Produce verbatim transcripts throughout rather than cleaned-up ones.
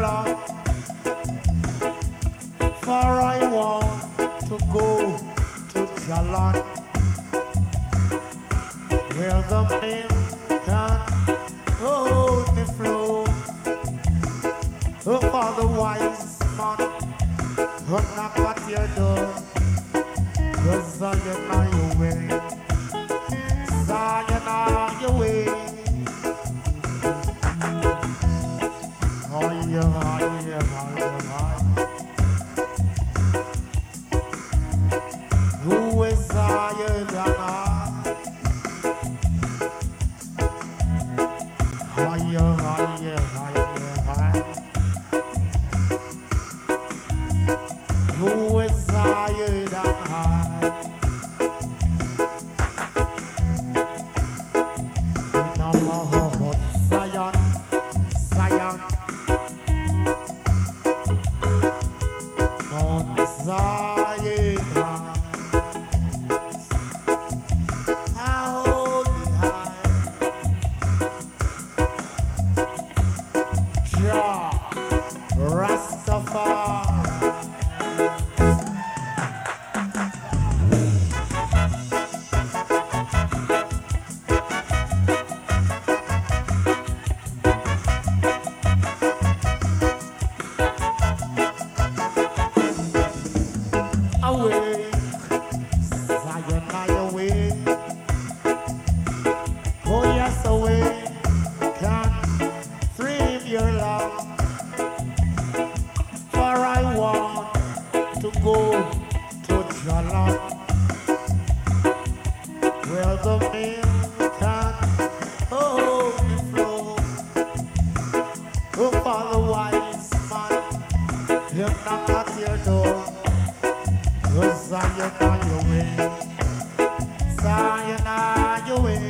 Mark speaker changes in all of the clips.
Speaker 1: love, for I want to go to Jalon, where the milk can only flow. Oh, for the wise man who knock at your door, cause I know your way, Zion on your way. Oh, yeah, oh, yeah, oh, yeah, oh. Who is Zion and I? Oh, yeah, oh, yeah, oh, yeah, oh. Who is Zion and I? Zion, Zion, Mount Zion, how high, Jah Rastafari. Awake, Zion, I awake. Oh yes, awake, can dream your love. For I want to go to Jalon, where the milk can only flow. Oh, for the wise man, he'll knock at your door. Zion on your way, Zion on your way.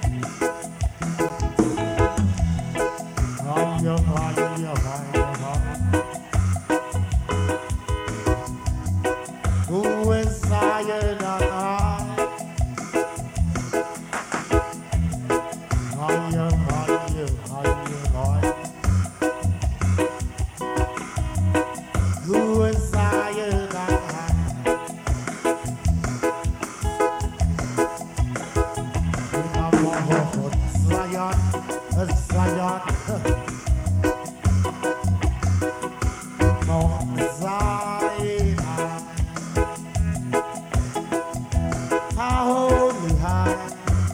Speaker 1: On your way, your way, your way. Who is Zion on high? On your way, your way, your way. Who is Zion on high? Zion, Zion, Mount Zion, how holy high,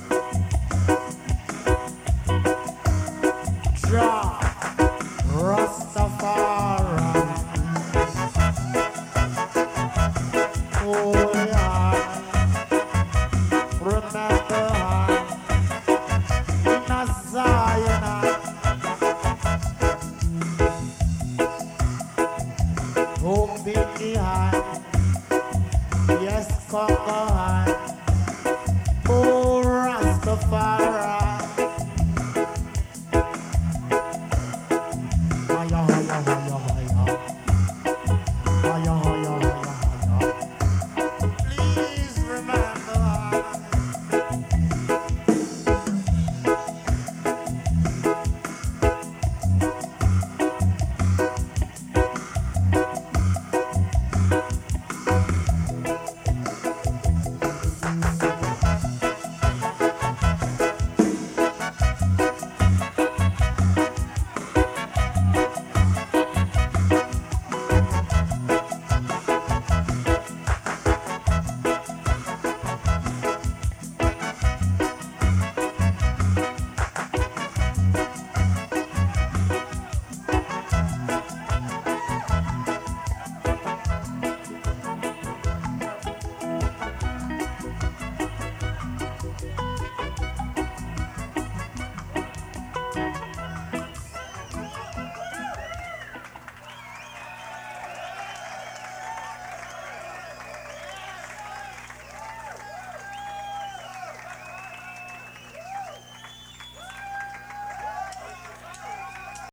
Speaker 1: Jah Rastafari, oh yeah, remember Zion, oh, big high.